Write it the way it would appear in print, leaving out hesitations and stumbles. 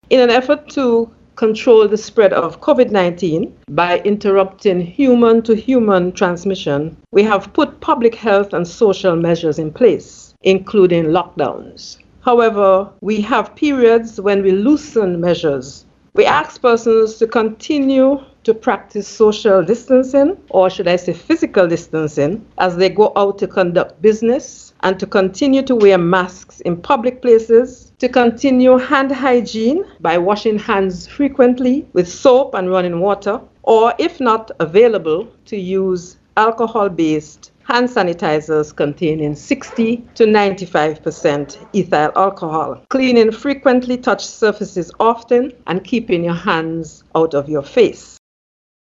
In an effort to control the spread of COVID-19 by interrupting human-to-human transmission, we have put public health and social measures in place, including lockdowns. However, we have periods when we loosen measures. We ask persons to continue to practice social distancing, or should I say physical distancing, as they go out to conduct business, and to continue to wear masks in public places, to continue hand hygiene by washing hands frequently with soap and running water, or if not available, to use alcohol-based hand sanitizers containing 60 to 95% ethyl alcohol, cleaning frequently touched surfaces often, and keeping your hands out of your face.